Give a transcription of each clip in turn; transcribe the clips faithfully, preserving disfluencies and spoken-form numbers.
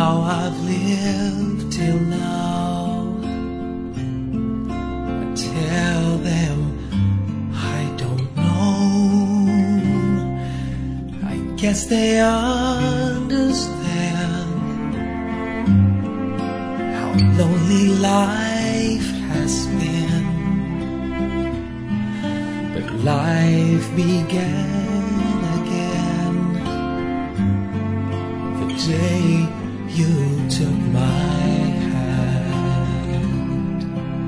how I've lived till now. I tell them I don't know. I guess they understand how lonely life has been. But life began again the day you took my hand.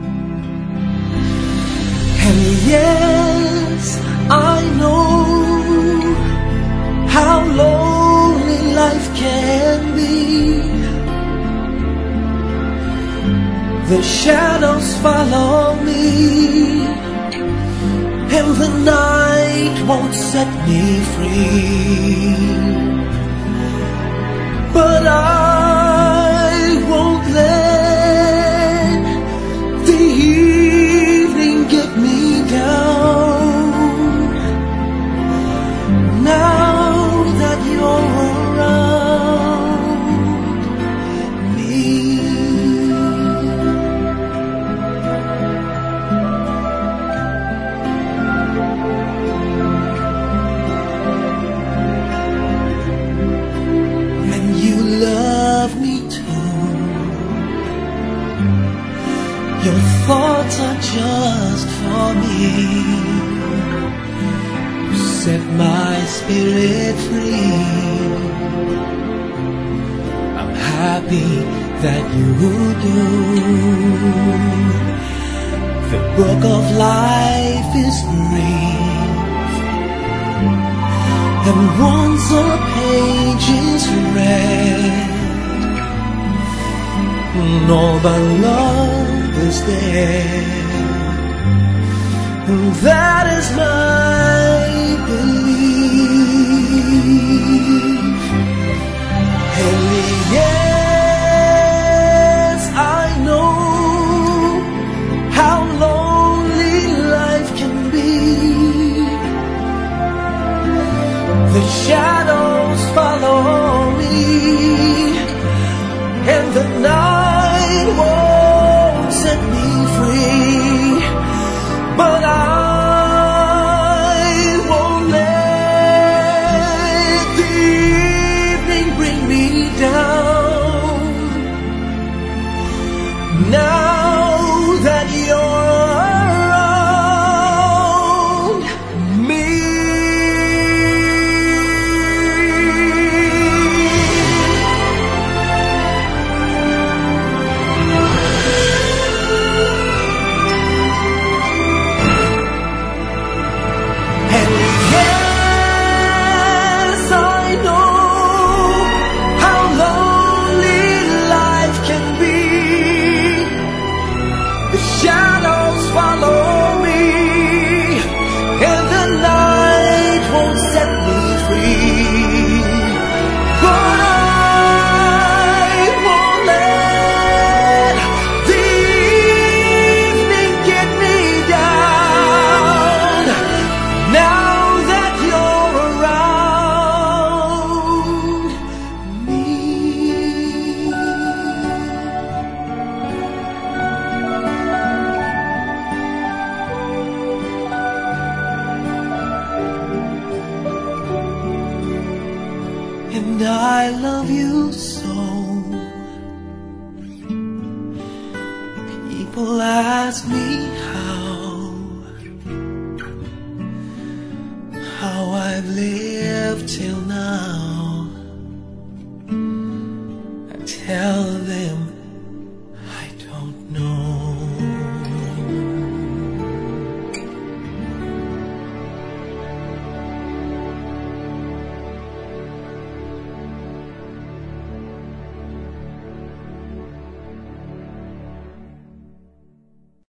And yes, I know how lonely life can be. The shadows follow me, and the night won't set me free. But I won't let the evening get me down. Now that you're around me, when you love me too, your thoughts are just for me. You set my spirit free. I'm happy that you do. The book of life is brief, and once a page is read, all but love is dead. And that is my belief. And yes, I know how lonely life can be. The shadows follow me, and the night won't set me free. But I won't let the evening bring me down. Now that you're around me. Shadows follow me, and the night won't set me free. But I won't let the evening get me down. Now that you're around me. And I love you so. People ask me how, how I've lived till now. I tell them